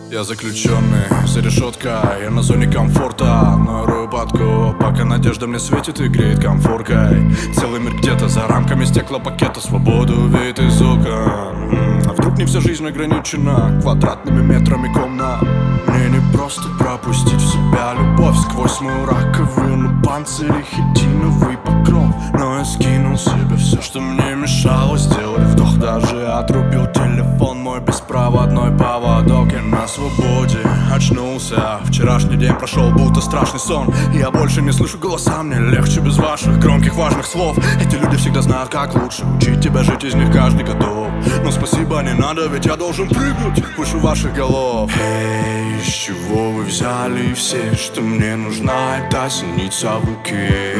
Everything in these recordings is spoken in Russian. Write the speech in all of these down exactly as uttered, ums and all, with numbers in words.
Я заключенный за решеткой, я на зоне комфорта, но рою подку, пока надежда мне светит и греет комфоркой. Целый мир где-то за рамками стеклопакета, свободу видит из окон. А вдруг не вся жизнь ограничена квадратными метрами комнат? Мне не просто пропустить в себя любовь сквозь мою раковину, панцирь и хитиновый покров. Но я скинул себе все, что мне мешало сделать вдох. Даже отрубил телефон мой беспроводной поводок. Я на свободе очнулся. Вчерашний день прошел будто страшный сон. Я больше не слышу голоса, мне легче без ваших громких важных слов. Эти люди всегда знают, как лучше учить тебя жить, из них каждый готов. Но спасибо не надо, ведь я должен прыгнуть выше ваших голов. Эй, из чего вы взяли все, что мне нужна эта синица в руке?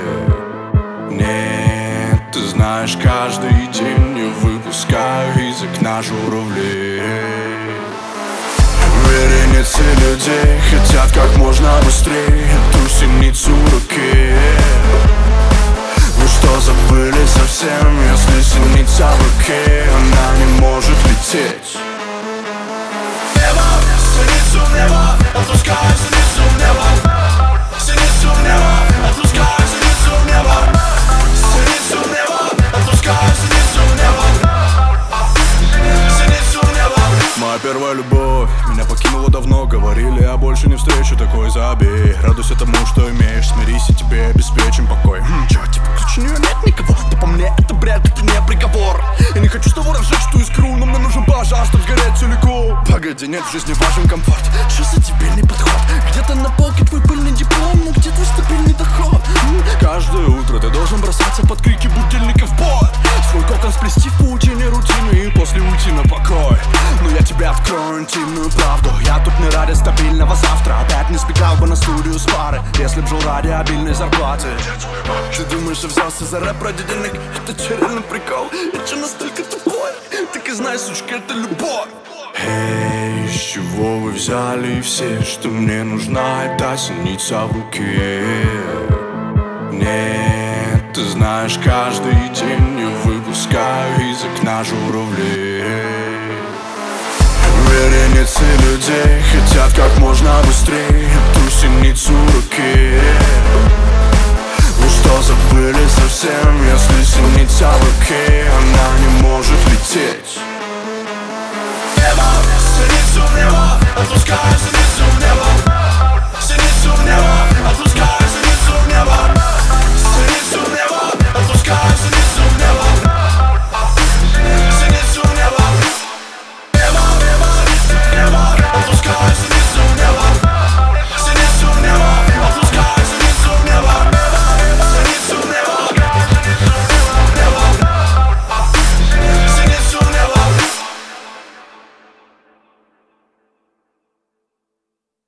Нет, ты знаешь, каждый день я выпускаю из окна журавлей. Вереницы людей хотят как можно быстрее эту синицу в руке. Вы что, забыли совсем, если синица в руке, она не может лететь? Небо, синицу в небо, отпускаю синицу в небо. Синицу в небо, отпускаю синицу в небо. Синицу в небо, отпускаю синицу в небо. Синицу в небо. Моя первая любовь меня покинула давно. Говорили, я больше не встречу такой, забей. Радуйся тому, что имеешь, смирись, и тебе обеспечим покой. Хм, чё, типа, ключ у неё нет никого? Да по мне это бред, это не приговор. Я не хочу с тобой разжечь ту искру, но мне нужен пожар, чтоб сгореть целиком. Погоди, нет в жизни важен комфорт. Что за дебильный подход? Где-то на полке твой пыльный диплом, но где твой стабильный доход? М? Каждое утро ты должен бросаться под крики будильников в бой. Свой кокон сплести в паутине рутины и после уйти на покой. Но я тебе открою интимную правду. Я тут не ради стабильного завтра. Опять не сбегал бы на студию с пары, если б жил ради обильной зарплаты. Ты думаешь, я взялся за рэп ради денег? Это че, реально прикол? Я че настолько тупой? Так и знай, сучка, это любовь. Эй, из чего вы взяли все, что мне нужна эта синица в руке? Нет, ты знаешь, каждый день я выпускаю из окна журавлей. Вереницы людей хотят как можно быстрее эту синицу в руке. Вы что, забыли совсем, если синица в руке, она не может лететь? Небо, синицу в небо, отпускай